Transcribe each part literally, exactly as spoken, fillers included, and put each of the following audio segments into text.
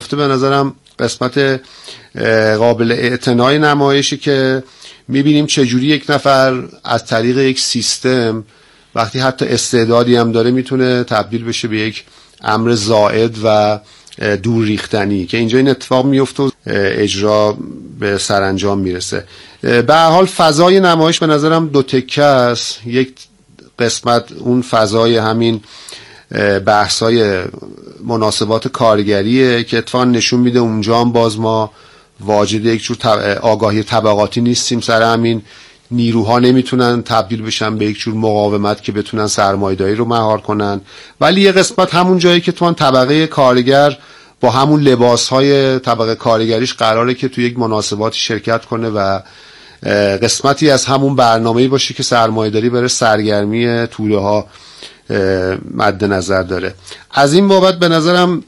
به نظرم قسمت قابل اعتنای نمایشی که میبینیم چجوری یک نفر از طریق یک سیستم وقتی حتی استعدادی هم داره میتونه تبدیل بشه به یک امر زائد و دور ریختنی که اینجا این اتفاق میفته و اجرا به سرانجام میرسه. به هر حال فضای نمایش به نظرم دو تکه است. یک قسمت اون فضای همین بحثای مناسبات کارگریه که اتفاقا نشون میده اونجا هم باز ما واجد یک جور آگاهی طبقاتی نیستیم، سر همین نیروها نمیتونن تبدیل بشن به یک جور مقاومت که بتونن سرمایه‌داری رو مهار کنن. ولی یه قسمت همون جایی که تو طبقه کارگر با همون لباسهای طبقه کارگریش قراره که تو یک مناسباتی شرکت کنه و قسمتی از همون برنامه‌ای باشه که سرمایه‌داری برای سرگرمی توله ها مد نظر داره. از این بابت به نظرم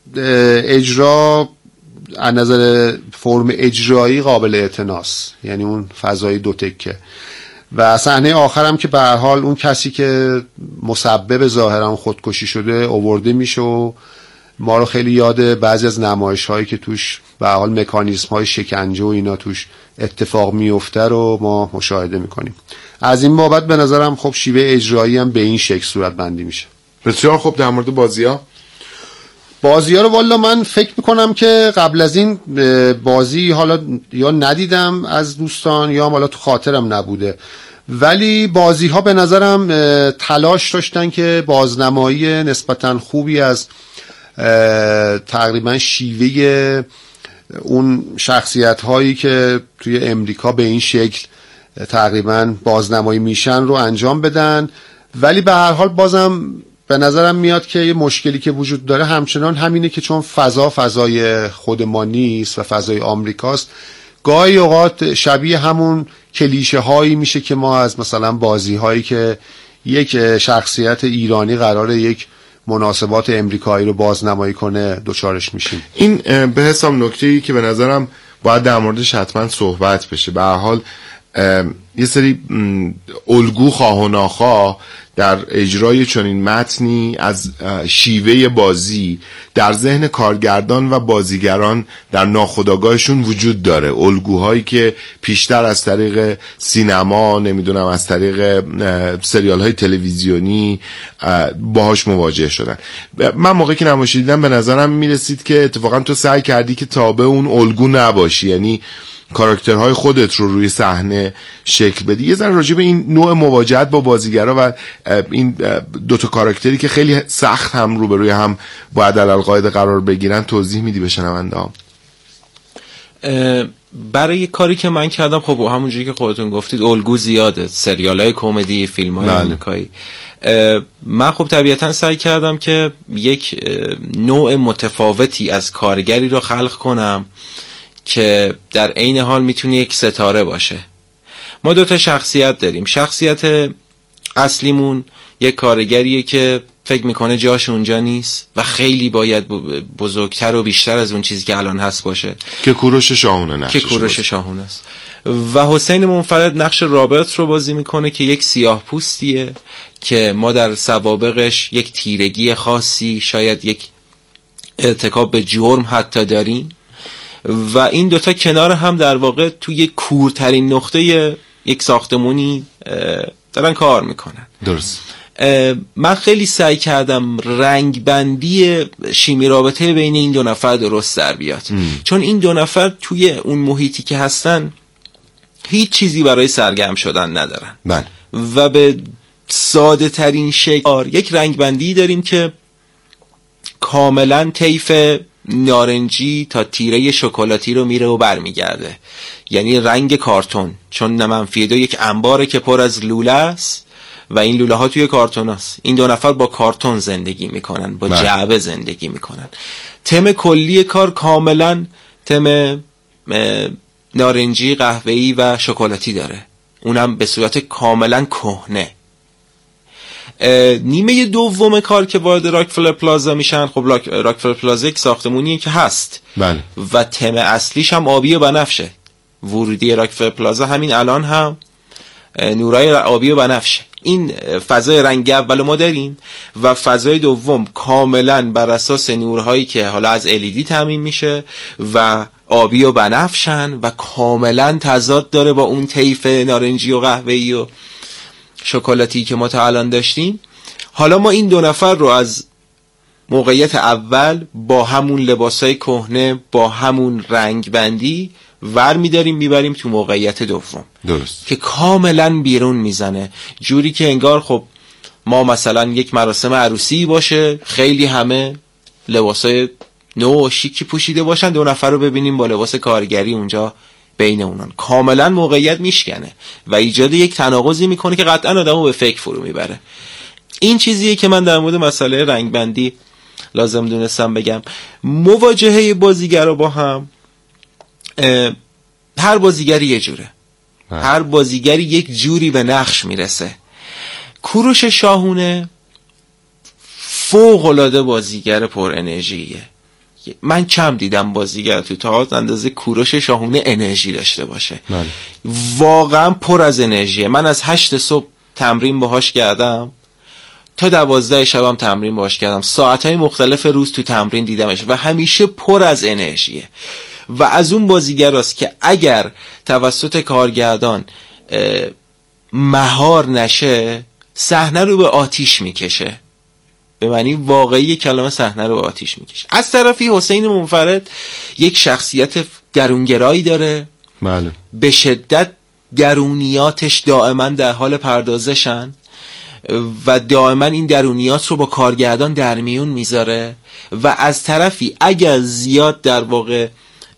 اجرا از نظر فرم اجرایی قابل اعتناست، یعنی اون فضای دو تکه. و صحنه آخرم که به هر حال اون کسی که مسبب ظاهرا خودکشی شده آورده میشه و ما رو خیلی یاد بعضی از نمایش هایی که توش به هر حال مکانیزم های شکنجه و اینا توش اتفاق میفته رو ما مشاهده میکنیم. از این بابت به نظرم خب شیوه اجرایی هم به این شکل صورت بندی میشه. بسیار خب. در مورد بازی ها بازی ها رو والا من فکر میکنم که قبل از این بازی حالا یا ندیدم از دوستان یا حالا تو خاطرم نبوده، ولی بازی ها به نظرم تلاش داشتن که بازنمایی نسبتا خوبی از تقریبا شیوه اون شخصیت هایی که توی امریکا به این شکل تقریبا بازنمایی میشن رو انجام بدن. ولی به هر حال بازم به نظرم میاد که یه مشکلی که وجود داره همچنان همینه که چون فضا فضای خود ما نیست و فضای آمریکاست، گاهی اوقات شبیه همون کلیشه هایی میشه که ما از مثلا بازی هایی که یک شخصیت ایرانی قراره یک مناسبات امریکایی رو بازنمایی کنه دوچارش میشیم. این به حساب نکته‌ای که به نظرم باید در موردش حتما صحبت بشه. به هر حال یه سری الگو خواه و ناخواه در اجرای چنین متنی از شیوه بازی در ذهن کارگردان و بازیگران در ناخودآگاهشون وجود داره، الگوهایی که پیشتر از طریق سینما، نمیدونم از طریق سریال های تلویزیونی باهاش مواجه شدن. من موقعی که نمایش دیدم به نظرم میرسید که اتفاقا تو سعی کردی که تابع اون الگو نباشی، یعنی کاراکترهای خودت رو روی صحنه شکل بدی. یه ذره راجع به این نوع مواجهت با بازیگرا و این دوتا کاراکتری که خیلی سخت هم رو به روی هم باید علالقاعده قرار بگیرن توضیح میدی به شنونده ها؟ برای کاری که من کردم خب همونجوری که خودتون گفتید الگو زیاده، سریالای کمدی، فیلم‌های آمریکایی. من خب طبیعتا سعی کردم که یک نوع متفاوتی از کارگری رو خلق کنم که در عین حال میتونه یک ستاره باشه. ما دو تا شخصیت داریم. شخصیت اصلیمون یک کارگریه که فکر میکنه جاش اونجا نیست و خیلی باید بزرگتر و بیشتر از اون چیزی که الان هست باشه، که کوروش شاهونه نقشش که کوروش شاهونه است. و حسین منفرد نقش رابرت رو بازی میکنه که یک سیاه پوستیه که ما در سوابقش یک تیرگی خاصی، شاید یک ارتکاب به جرم حتی داریم و این دوتا کنار هم در واقع توی کورترین نقطه یک ساختمونی دارن کار میکنن. درست. من خیلی سعی کردم رنگ بندی شیمی رابطه بین این دو نفر درست در بیاد، چون این دو نفر توی اون محیطی که هستن هیچ چیزی برای سرگرم شدن ندارن. بله. و به ساده ترین شکل یک رنگ بندی داریم که کاملا طیف نارنجی تا تیره شکلاتی رو میره و برمیگرده، یعنی رنگ کارتون، چون نمنفی دو یک انباره که پر از لوله است و این لوله ها توی کارتون است. این دو نفر با کارتون زندگی میکنن، با جعبه زندگی میکنن. تم کلی کار کاملا تم نارنجی، قهوه‌ای و شکلاتی داره، اونم به صورت کاملا کهنه. نیمه دوم کار که وارد راکفلر پلازا میشن، خب راکفلر پلازا یک ساختمونیه که هست. بله. و تم اصلیش هم آبی و بنفشه. ورودی راکفلر پلازا همین الان هم نورای آبی و بنفشه. این فضای رنگ اول ما داریم و فضای دوم کاملا بر اساس نورهایی که حالا از ال ای دی تامین میشه و آبی و بنفشن و کاملا تضاد داره با اون طیف نارنجی و قهوه‌ای و شکلاتی که ما تا الان داشتیم. حالا ما این دو نفر رو از موقعیت اول با همون لباسای کهنه با همون رنگ بندی ور میداریم میبریم تو موقعیت دوم، درست، که کاملا بیرون میزنه، جوری که انگار خب ما مثلا یک مراسم عروسی باشه، خیلی همه لباسای نو و شیکی پوشیده باشن، دو نفر رو ببینیم با لباس کارگری اونجا بین اونان، کاملا موقعیت میشکنه و ایجاد یک تناقضی میکنه که قطعا آدمو به فکر فرو میبره. این چیزیه که من در مورد مسئله رنگ بندی لازم دونستم بگم. مواجهه بازیگرا با هم، هر بازیگری یه جوره، هر بازیگری یک جوری به نقش میرسه. کوروش شاهونه فوق‌العاده بازیگر پر انرژیه. من کم دیدم بازیگر تو تئاتر اندازه کوروش شاهونه انرژی داشته باشه. بله. واقعا پر از انرژیه. من از هشت صبح تمرین باهاش کردم تا دوازده شبم تمرین باهاش کردم، ساعتهای مختلف روز تو تمرین دیدمش و همیشه پر از انرژیه و از اون بازیگراست که اگر توسط کارگردان مهار نشه صحنه رو به آتیش میکشه، به معنی واقعی کلمه صحنه رو به آتیش میکشه. از طرفی حسین منفرد یک شخصیت درونگرایی داره، بله، به شدت درونیاتش دائما در حال پردازشن و دائما این درونیات رو با کارگردان در میون میذاره و از طرفی اگر زیاد در واقع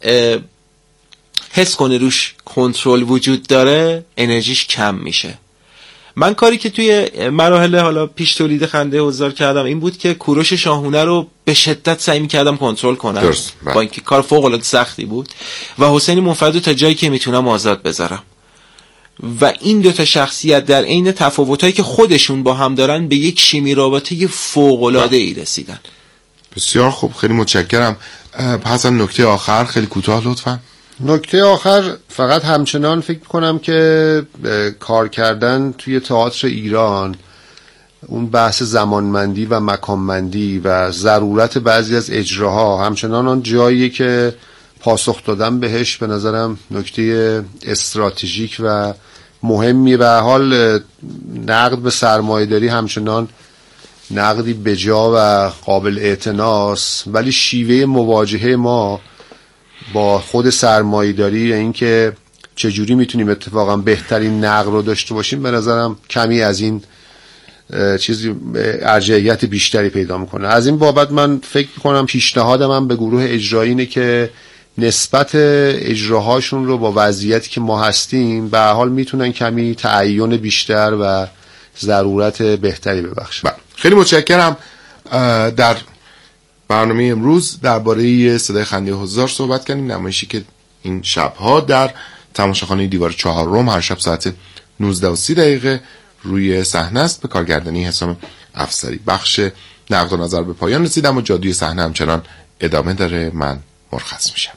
حس کنه روش کنترل وجود داره انرژیش کم میشه. من کاری که توی مراحل حالا پیش تولید خنده حضار کردم این بود که کوروش شاهونه رو به شدت سعی میکردم کنترل کنم، درست، با اینکه کار فوق العاده سختی بود، و حسین منفرد رو تا جایی که میتونم آزاد بذارم و این دوتا شخصیت در عین تفاوتایی که خودشون با هم دارن به یک شیمی رابطه فوق العاده ای رسیدن. بسیار خوب، خیلی متشکرم. حسن نکته آخر خیلی کوتاه لطفا. نکته آخر فقط همچنان فکر کنم که کار کردن توی تئاتر ایران اون بحث زمانمندی و مکانمندی و ضرورت بعضی از اجراها همچنان آن جاییه که پاسخ دادن بهش به نظرم نکته استراتژیک و مهمیه. به حال نقد به سرمایه‌داری همچنان نقدی بجا و قابل اعتناست، ولی شیوه مواجهه ما با خود سرمایه‌داری، اینکه چجوری میتونیم اتفاقا بهترین نقد رو داشته باشیم، به نظرم کمی از این چیزی ارجحیت بیشتری پیدا میکنه. از این بابت من فکر میکنم پیشنهادم هم به گروه اجرایی اینه که نسبت اجراهاشون رو با وضعیتی که ما هستیم به حال میتونن کمی تعین بیشتر و ضرورت بهتری ببخشن. خیلی متشکرم. در برنامه امروز درباره صدای خنده حضار صحبت کردیم، نمایشی که این شبها در تماشاخانه دیوار چهارم هر شب ساعت نوزده و سی دقیقه روی صحنه است، به کارگردانی حسام افسری. بخش نقد و نظر به پایان رسید اما جادوی صحنه همچنان ادامه داره. من مرخص میشم.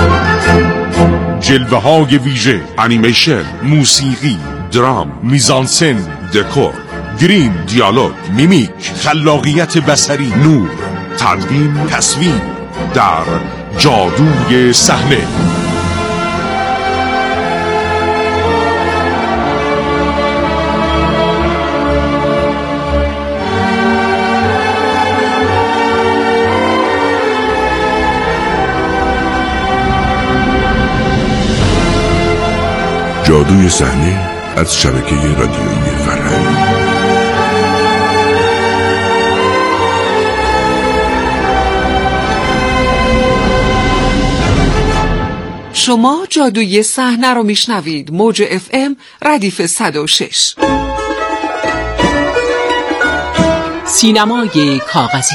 جلوه های ویژه، انیمیشن، موسیقی، درام، میزانسن، دکور، گریم، دیالوگ، میمیک، خلاقیت بصری، نور، تدوین، تصویر در جادوی صحنه. جادوی صحنه از شبکه رادیویی فرهنگ. شما جادوی صحنه رو میشنوید، موج اف ام ردیف صد و شش. سینمای کاغذی.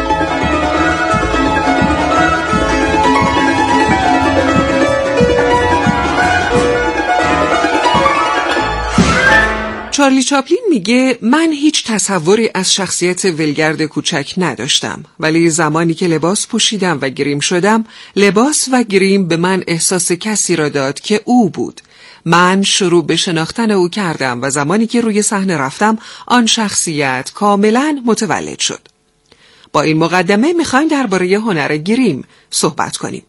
چارلی چاپلین میگه من هیچ تصوری از شخصیت ولگرد کوچک نداشتم، ولی زمانی که لباس پوشیدم و گریم شدم، لباس و گریم به من احساس کسی را داد که او بود. من شروع به شناختن او کردم و زمانی که روی صحنه رفتم آن شخصیت کاملا متولد شد. با این مقدمه میخوایم درباره هنر گریم صحبت کنیم.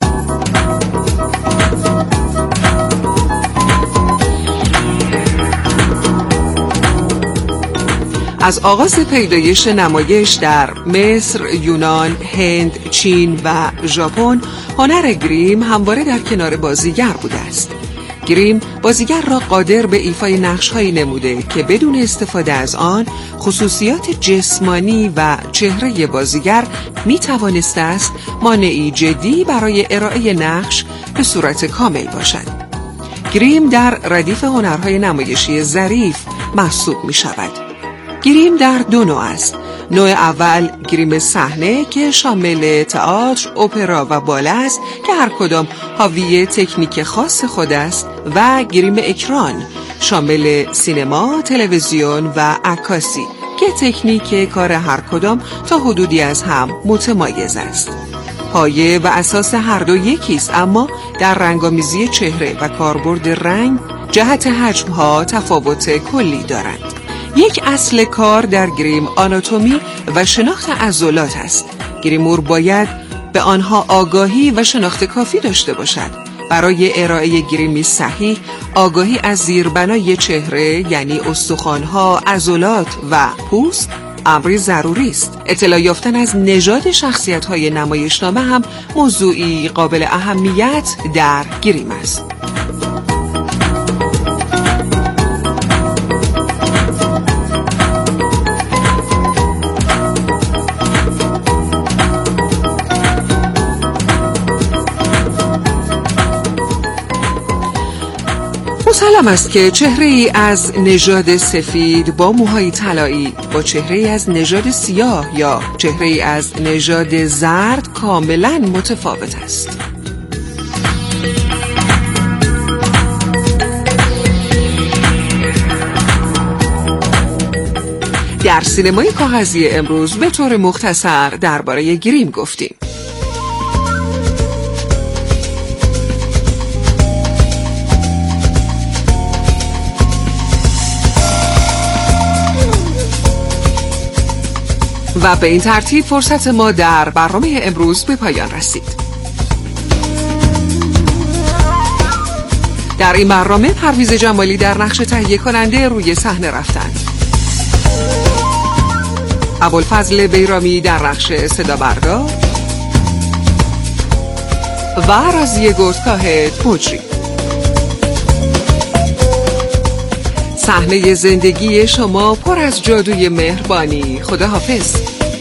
از آغاز پیدایش نمایش در مصر، یونان، هند، چین و ژاپن، هنر گریم همواره در کنار بازیگر بوده است. گریم بازیگر را قادر به ایفای نقش‌هایی نموده که بدون استفاده از آن خصوصیات جسمانی و چهره بازیگر می‌توانسته است مانعی جدی برای ارائه نقش به صورت کامل باشد. گریم در ردیف هنرهای نمایشی ظریف محسوب می‌شود. گریم در دو نوع است. نوع اول گریم صحنه که شامل تئاتر، اپرا و باله است که هر کدام حاوی تکنیک خاص خود است و گریم اکران شامل سینما، تلویزیون و عکاسی که تکنیک کار هر کدام تا حدودی از هم متمایز است. پایه و اساس هر دو یکیست، اما در رنگامیزی چهره و کاربرد رنگ جهت حجم‌ها تفاوت کلی دارند. یک اصل کار در گریم آناتومی و شناخت عضلات است. گریمور باید به آنها آگاهی و شناخت کافی داشته باشد. برای ارائه گریمی صحیح، آگاهی از زیربنای چهره یعنی استخوان‌ها، عضلات و پوست امری ضروری است. اطلاع یافتن از نژاد شخصیت‌های نمایشنامه هم موضوعی قابل اهمیت در گریم است. مسلم است که چهره‌ای از نژاد سفید با موهای طلایی با چهره‌ای از نژاد سیاه یا چهره‌ای از نژاد زرد کاملاً متفاوت است. در سینمای کاغذی امروز به طور مختصر درباره گریم گفتیم. و به این ترتیب فرصت ما در برنامه امروز به پایان رسید. در این برنامه پرویز جمالی در نقش تهیه کننده روی صحنه رفتند. ابوالفضل بیرامی در نقش صدا بردار و راضیه گردکاهد مجری. صحنه زندگی شما پر از جادوی مهربانی. خداحافظ.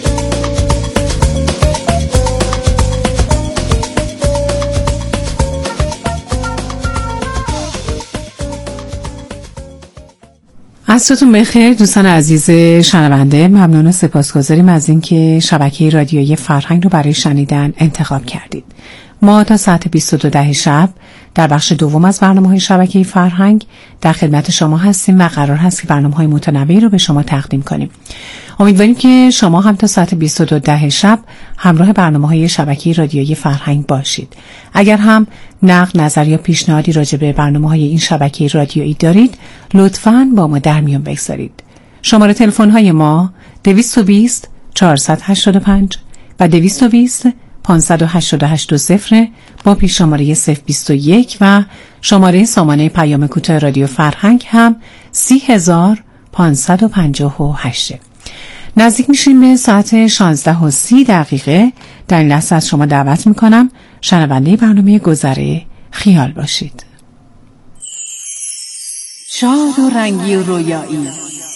عصرتون بخیر دوستان عزیز شنونده. ممنون و سپاسگزاریم از اینکه شبکه رادیویی فرهنگ رو برای شنیدن انتخاب کردید. ما تا ساعت بیست و دو ده شب در بخش دوم از برنامه‌های شبکه فرهنگ در خدمت شما هستیم و قرار هست که برنامه‌های متنوعی رو به شما تقدیم کنیم. امیدواریم که شما هم تا ساعت بیست و دو ده شب همراه برنامه‌های شبکه رادیویی فرهنگ باشید. اگر هم نقد، نظر یا پیشنهادی راجع به برنامه‌های این شبکه رادیویی دارید، لطفاً با ما در میون بگذارید. شماره تلفن‌های ما دویست و بیست چهارصد و هشتاد و پنج و دویست و بیست پانصد و هشتاد و هشت صفر با پیش شماره صفر بیست و یک و شماره سامانه پیام کوتاه رادیو فرهنگ هم سی هزار پانصد و پنجاه و هشت. نزدیک میشیم به ساعت شانزده و سی دقیقه. در این لحظه از شما دعوت میکنم شنونده برنامه گذره خیال باشید. شاد و رنگی و رویایی،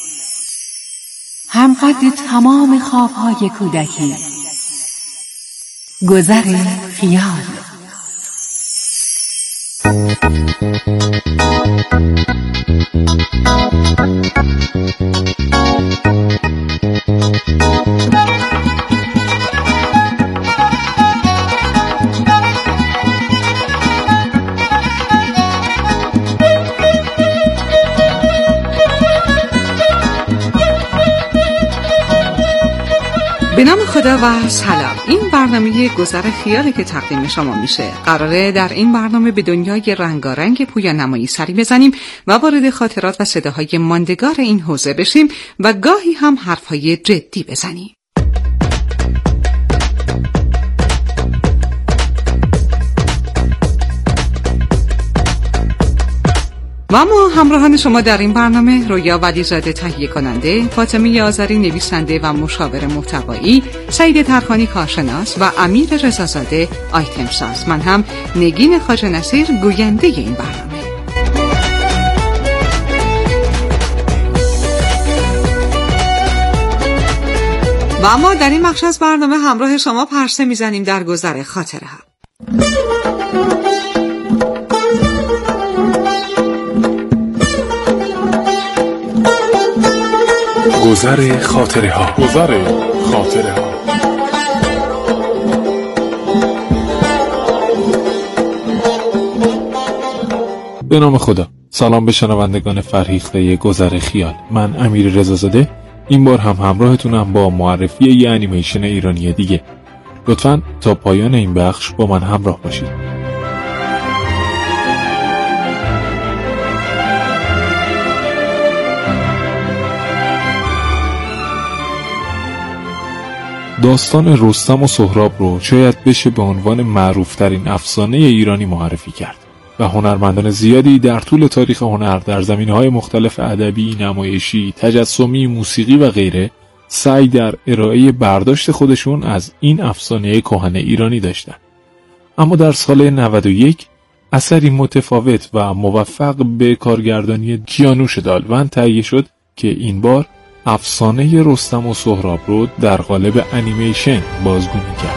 همقدر تمام خوابهای کودکی، گذر خیال. به نام خدا و سلام. این برنامه گذر خیالی که تقدیم شما میشه. قراره در این برنامه به دنیای رنگارنگ پویا نمایی سری بزنیم و وارد خاطرات و صداهای ماندگار این حوزه بشیم و گاهی هم حرفهای جدی بزنیم. و ما همراهان شما در این برنامه رویا ولیزاده تهیه کننده، فاطمه آذری نویسنده و مشاور محتوایی، سعید ترخانی کارشناس و امیر رضازاده آیتم ساز. من هم نگین خواجه نصیر گوینده این برنامه. و ما در این بخش از برنامه همراه شما پرسه میزنیم در گذر خاطره ها. گذر خاطره ها گذر خاطره ها به نام خدا. سلام به شنوندگان فرهیخته گذر خیال. من امیر رضازاده این بار هم همراهتونم با معرفی یه انیمیشن ایرانی دیگه. لطفاً تا پایان این بخش با من همراه باشید. داستان رستم و سهراب رو شاید بشه به عنوان معروفترین افسانه ایرانی معرفی کرد و هنرمندان زیادی در طول تاریخ هنر در زمینه‌های مختلف ادبی، نمایشی، تجسمی، موسیقی و غیره سعی در ارائه برداشت خودشون از این افسانه کهن ایرانی داشتن. اما در سال نود و یک اثری متفاوت و موفق به کارگردانی کیانوش دالوند تهیه شد که این بار افسانه رستم و سهراب رو در قالب انیمیشن بازگو می‌کرد.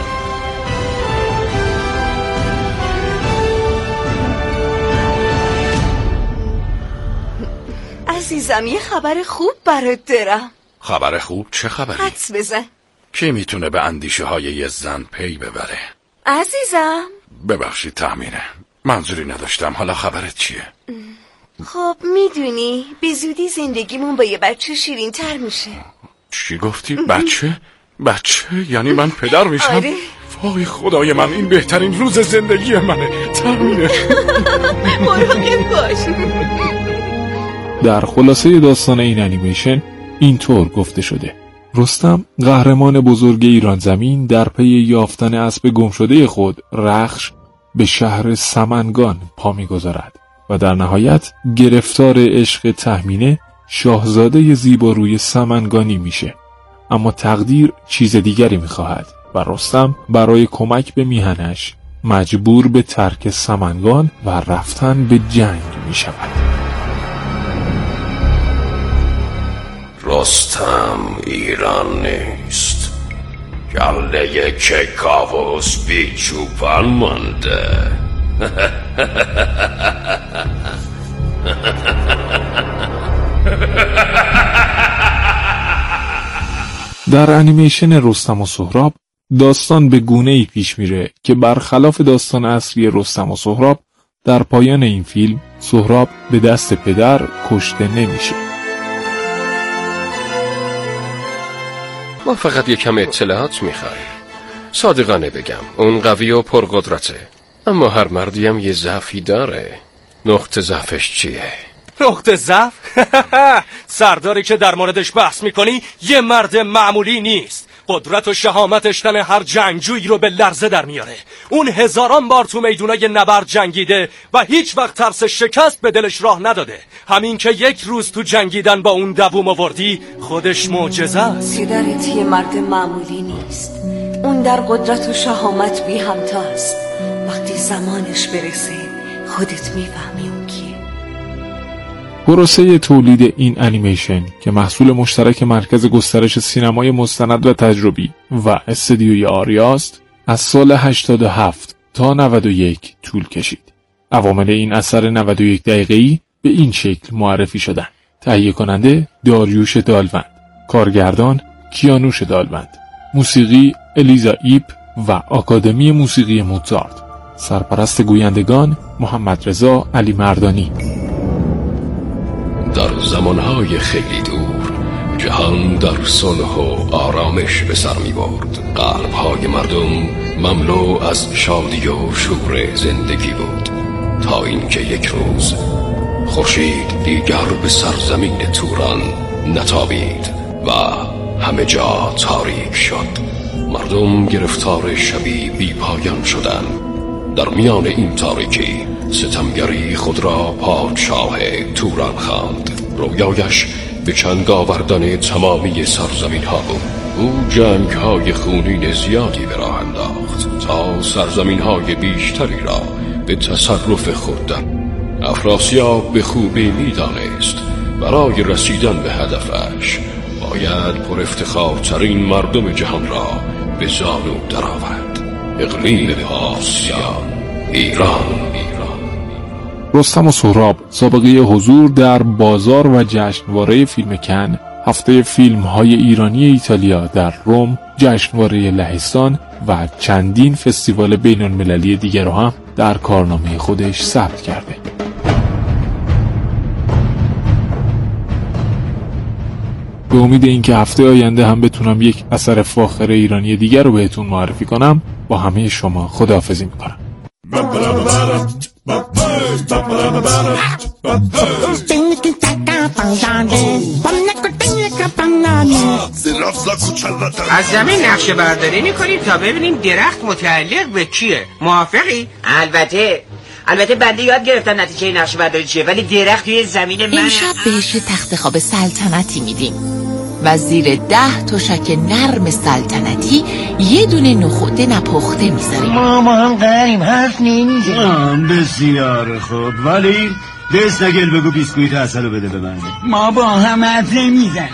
عزیزم یه خبر خوب برات دارم. خبر خوب؟ چه خبری؟ حدس بزن. کی میتونه به اندیشه های یه زن پی ببره؟ عزیزم ببخشید تأمینه، منظوری نداشتم. حالا خبرت چیه؟ خب میدونی به زودی زندگیمون با یه بچه شیرین تر میشه. چی گفتی؟ بچه؟ بچه؟ یعنی من پدر میشم؟ آره. وای خدای من، این بهترین روز زندگی منه. تأمینه مراقب باش. در خلاصه داستان این انیمیشن اینطور گفته شده: رستم قهرمان بزرگ ایران زمین در پی یافتن اسب گمشده خود رخش به شهر سمنگان پا می‌گذارد و در نهایت گرفتار عشق تهمینه شاهزاده زیباروی سمنگانی میشه. اما تقدیر چیز دیگری میخواهد و رستم برای کمک به میهنش مجبور به ترک سمنگان و رفتن به جنگ میشود. رستم ایران نیست، گله کیکاووس بی چوپان مانده. در انیمیشن رستم و سهراب داستان به گونه‌ای پیش میره که برخلاف داستان اصلی رستم و سهراب در پایان این فیلم سهراب به دست پدر کشته نمیشه. ما فقط یکم اطلاعات میخوایم. صادقانه بگم اون قوی و پرقدرته، اما هر مردی هم یه ضعفی داره. نقطه ضعفش چیه؟ نقطه ضعف؟ سرداری که در موردش بحث میکنی یه مرد معمولی نیست. قدرت و شهامتش تن هر جنگجویی رو به لرزه در میاره. اون هزاران بار تو میدونای نبرد جنگیده و هیچ وقت ترس شکست به دلش راه نداده. همین که یک روز تو جنگیدن با اون دووم آوردی خودش معجزه است. پدرت یه مرد معمولی نیست. اون در قدرت و شهامت بی همتاست. وقتی زمانش برسه خودت میفهمی اون کیه. پروسه تولید این انیمیشن که محصول مشترک مرکز گسترش سینمای مستند و تجربی و استدیوی آریاست از سال هشتاد و هفت تا نود و یک طول کشید. عوامل این اثر نود و یک دقیقه‌ای به این شکل معرفی شدند: تهیه کننده داریوش دالوند، کارگردان کیانوش دالوند، موسیقی الیزا ایپ و آکادمی موسیقی موزارت، سرپرست گویندگان محمد رضا علی مردانی. در زمانهای خیلی دور جهان در صلح و آرامش به سر می برد. قلب‌های مردم مملو از شادی و شور زندگی بود، تا اینکه یک روز خورشید دیگر به سرزمین توران نتابید و همه جا تاریک شد. مردم گرفتار شبی بی پایان شدند. در میان این تاریکی ستمگری خود را پادشاه توران خواند. رویایش به چنگ آوردن تمامی سرزمین ها بود. او جنگ های خونین زیادی به راه انداخت تا سرزمین های بیشتری را به تصرف خود در. افراسیاب به خوبی می دانست برای رسیدن به هدفش باید پر افتخارترین مردم جهان را به زانو درآورد. اقلیم آسیا، ایران. رستم و سهراب سابقه حضور در بازار و جشنواره فیلم کن، هفته فیلم های ایرانی ایتالیا در روم، جشنواره لهستان و چندین فستیوال بین المللی دیگر را هم در کارنامه خودش ثبت کرده. به امید اینکه هفته آینده هم بتونم یک اثر فاخر ایرانی دیگر رو بهتون معرفی کنم، با همه شما خداحافظی میکنم. از زمین نقشه برداری میکنیم تا ببینیم درخت متعلق به چیه. موافقی؟ البته البته بنده یاد گرفتم نتیجه نقشه برداری چیه، ولی درخت توی زمین من. امشب بهش تخت خواب سلطنتی میدیم و زیر ده تشک نرم سلطنتی یه دونه نخود نپخته میذاریم. ما ما هم قریم حرف نمیزنیم. بسیار خوب، ولی دست نگل بگو بیسکویت اصلو بده به من. ما با هم حرف نمیزنیم.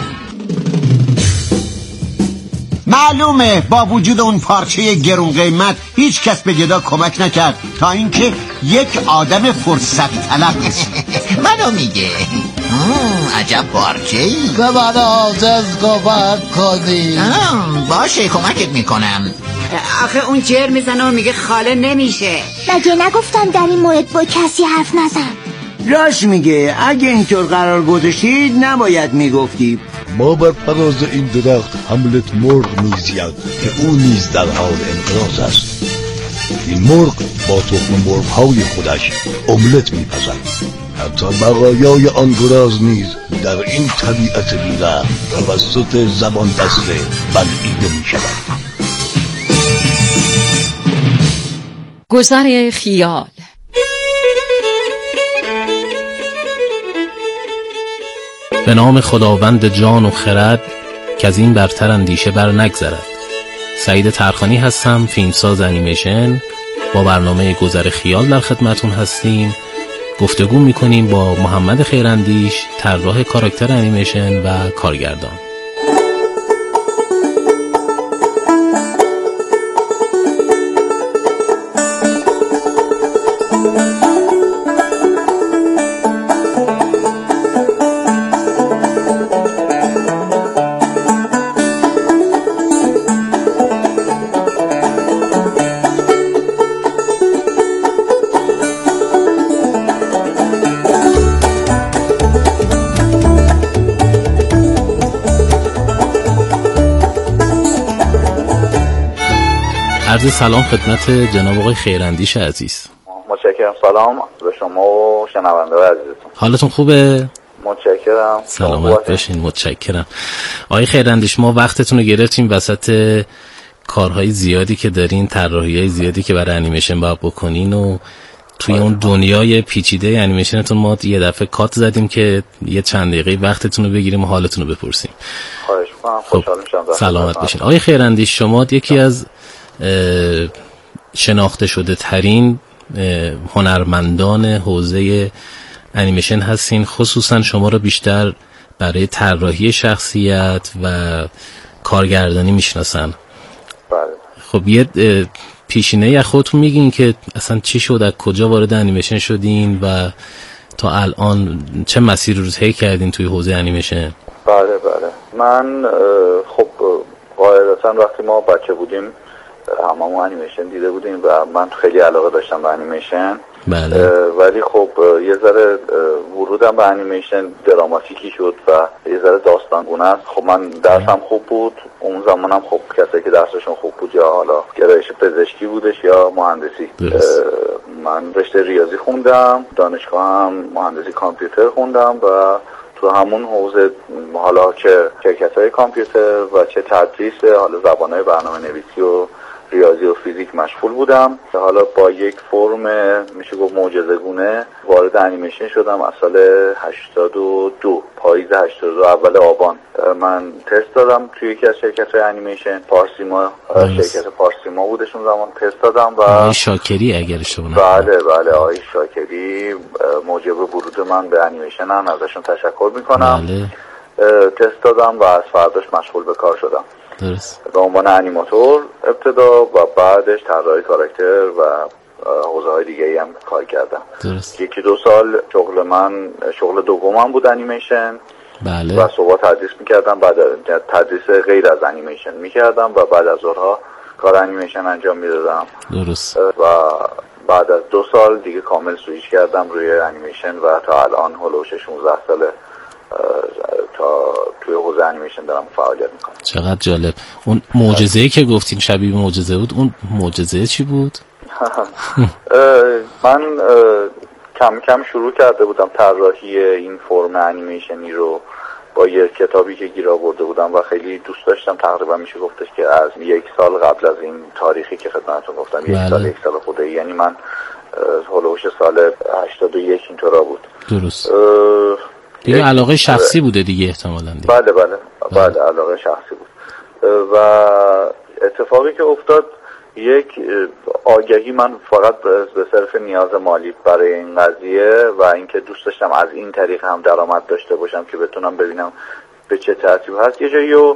معلومه با وجود اون پارچه گرون قیمت هیچ کس به گدا کمک نکرد تا اینکه یک آدم فرصت طلب منو میگه عجب پارچه‌ای که من آزز کمک کنی. باشه کمکت میکنم. آخه اون جر میزنه و میگه خاله نمیشه. مگه نگفتم در این مورد با کسی حرف نزن؟ راست میگه، اگه اینطور قرار گذاشتید نباید میگفتی. ما بر فراز این درخت حملت مرغ میزید که او نیز در حال انقراض است. این مرغ با تخم مرغ های خودش املت میپزد. حتی بقایای آن گراز نیز در این طبیعت بی‌رحم توسط زبان بسته بلعیده میشود. گذر خیال. به نام خداوند جان و خرد که از این برتر اندیشه بر نگذرد. سعید ترخانی هستم، فیلمساز انیمیشن. با برنامه گذر خیال در خدمتون هستیم. گفتگو میکنیم با محمد خیراندیش، طراح کاراکتر انیمیشن و کارگردان. عرض سلام خدمت جناب آقای خیراندیش عزیز. متشکرم. سلام به شما و شنونده عزیزتون. حالتون خوبه؟ متشکرم. سلامت باشین. متشکرم. آقای خیراندیش، ما وقتتون رو گرفتیم وسط کارهای زیادی که دارین، طراحی‌های زیادی که برای انیمیشن باید بکنین و توی اون دنیای پیچیده انیمیشنتون ما یه دفعه کات زدیم که یه چند دقیقه وقتتون رو بگیریم و حالتون رو بپرسیم. خواهش می‌کنم. خوشحال میشم. سلامت باشین. آقای خیراندیش، شما یکی از شناخته شده ترین هنرمندان حوزه انیمیشن هستین. خصوصا شما رو بیشتر برای طراحی شخصیت و کارگردانی میشناسن. بله. خب یه پیشینه از خودتون میگین که اصلا چی شد، از کجا وارد انیمیشن شدین و تا الان چه مسیری رو طی کردین توی حوزه انیمیشن؟ بله بله. من خب قاعدتا وقتی ما بچه بودیم هممون انیمیشن دیده بودیم و من خیلی علاقه داشتم به انیمیشن بله. ولی خب یه ذره ورودم به انیمیشن دراماتیکی شد و یه ذره داستانگونه است. خب من درسم خوب بود اون زمانم، خب کسایی که درسشون خوب بود یا حالا گرایش پزشکی بودش یا مهندسی. من رشته ریاضی خوندم، دانشگاه هم مهندسی کامپیوتر خوندم و تو همون حوزه حالا چه شرکت‌های کامپیوتر و چه تدریس حالا زبان‌های برنامه‌نویسی و ریاضی و فیزیک مشغول بودم. حالا با یک فرم میشه گفت معجزه‌گونه وارد انیمیشن شدم از سال هشتاد و دو، پاییز هشتاد و دو اول آبان. من تست دادم توی یکی از شرکت‌های انیمیشن، پارسیما، شرکت پارسیما بودش اون زمان. تست دادم و آقای شاکری اگر اشتباه نکنم. بله بله آقای شاکری موجب ورود من به انیمیشن هم ازشون تشکر میکنم. بله. تست دادم و از فرداش مشغول به کار شدم. درست. به عنوان انیماتور ابتدا و بعدش طراحی کاراکتر و حوزه های دیگه ای هم کار کردم. درست. یکی دو سال شغل من شغل دومم بود انیمیشن. بله. و صبح تدریس میکردم، بعد تدریس غیر از انیمیشن میکردم و بعد از ظهرها کار انیمیشن انجام میدادم. درست. و بعد از دو سال دیگه کامل سویچ کردم روی انیمیشن و تا الان هلوش شانزده ساله تا توی حوزه انیمیشن دارم فعالیت میکنم. چقدر جالب. اون معجزه‌ای که گفتین شبیه معجزه بود، اون معجزه چی بود؟ من کم کم شروع کرده بودم طراحی این فرم انیمیشنی رو با یه کتابی که گیر آورده بودم و خیلی دوست داشتم. تقریبا میشه گفتش که از یک سال قبل از این تاریخی که خدمتتون گفتم، یک بله. سال یک سال خورده، یعنی من هلوش سال هشتاد و یک اینطورا بود. درست. دیگه علاقه شخصی بوده دیگه احتمالاً دیگه. بله بله بله علاقه شخصی بود و اتفاقی که افتاد یک آگهی، من فقط به صرف نیاز مالی برای این قضیه و اینکه دوست داشتم از این طریق هم درآمد داشته باشم که بتونم ببینم به چه ترتیب هست، یه جایی رو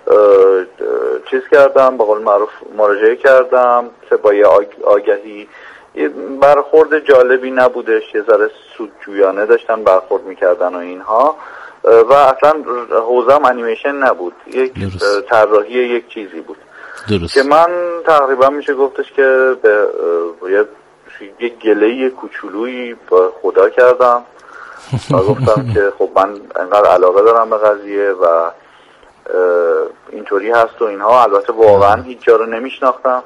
چیز کردم، به قول معروف مراجعه کردم که با یه آگهی برخورد جالبی نبودش، یه ذره سودجویانه داشتن برخورد میکردن و اینها و اصلا حوزم انیمیشن نبود، یک طراحی یک چیزی بود. درست. که من تقریبا میشه گفتش که به یک گله کوچولویی با خدا کردم و گفتم که خب من انقدر علاقه دارم به قضیه و اینطوری هست و اینها. البته واقعا هیچ جا رو نمیشناختم.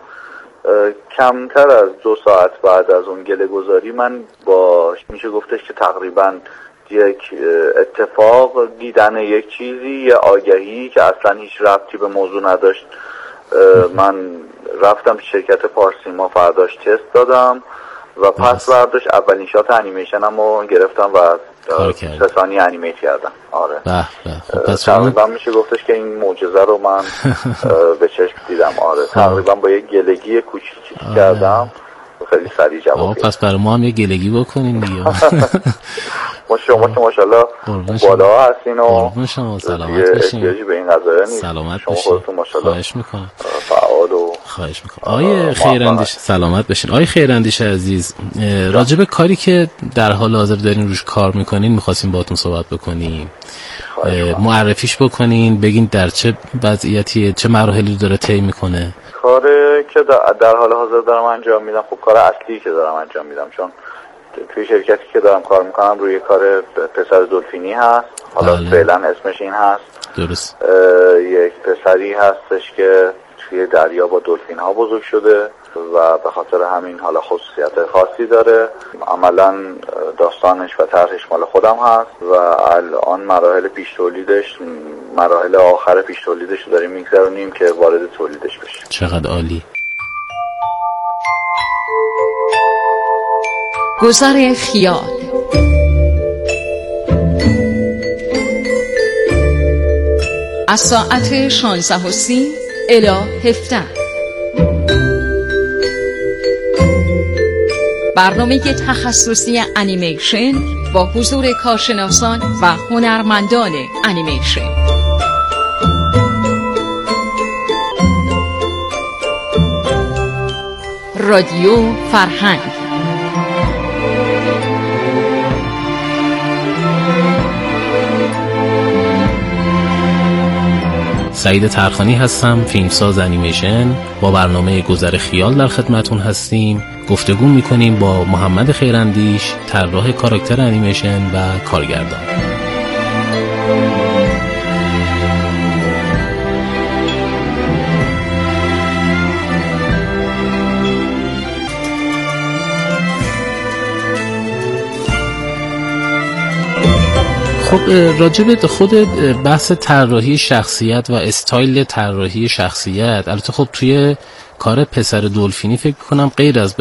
کمتر از دو ساعت بعد از اون گله گذاری من با میشه گفتش که تقریبا یک اتفاق دیدن یک چیزی، یه آگهی که اصلا هیچ ربطی به موضوع نداشت، من رفتم شرکت پارسیما، فرداش تست دادم و پس برداشت اولین شات انیمیشنم رو گرفتم و سه ثانیه انیمیت کردم. آره. به به. پس تقریبا میشه گفتش که این معجزه رو من به چشم دیدم. آره. تقریبا با یک گلگی کوچیکی کردم خیلی سریع جواب. پس برای ما هم یه گلگی بکنین دیگه. ما شما که ماشاءالله بالا هستین و قربون شما، سلامت باشین. احتیاجی به این قضايا نیست. سلامت شما باشین. خودتون ماشاءالله خواهش میکنم. فعال و خواهش میکنم. آیه خیراندیش سلامت باشین. آیه خیراندیش عزیز، راجب کاری که در حال حاضر دارین روش کار میکنین میخواستیم باهاتون صحبت بکنیم. معرفیش بکنین، بگین در چه وضعیتی، چه مراحلی داره طی میکنه. کاری که در حال حاضر دارم انجام میدم، خب کار اصلی که دارم انجام میدم، چون توی شرکتی که دارم کار میکنم روی کار پسر دلفینی هست. حالا بله. فعلا اسمش این هست. درست. یک پسری هستش که توی دریا با دلفین ها بزرگ شده و به خاطر همین حالا خصوصیت خاصی داره. عملا داستانش و طرحش مال خودم هست و الان مراحل پیش تولیدش، مراحل آخر پیش تولیدش رو داریم میگذرونیم که وارد تولیدش بشه. چقدر عالی. گذر خیال. از ساعت شانزده و سی الی هفده. برنامه تخصصی انیمیشن با حضور کارشناسان و هنرمندان انیمیشن. رادیو فرهنگ. سعید ترخانی هستم، فیلمساز انیمیشن. با برنامه گذر خیال در خدمتون هستیم. گفتگو میکنیم با محمد خیراندیش، طراح کاراکتر انیمیشن و کارگردان. خب راجع به خود بحث طراحی شخصیت و استایل طراحی شخصیت، البته خب توی کار پسر دلفینی فکر کنم غیر از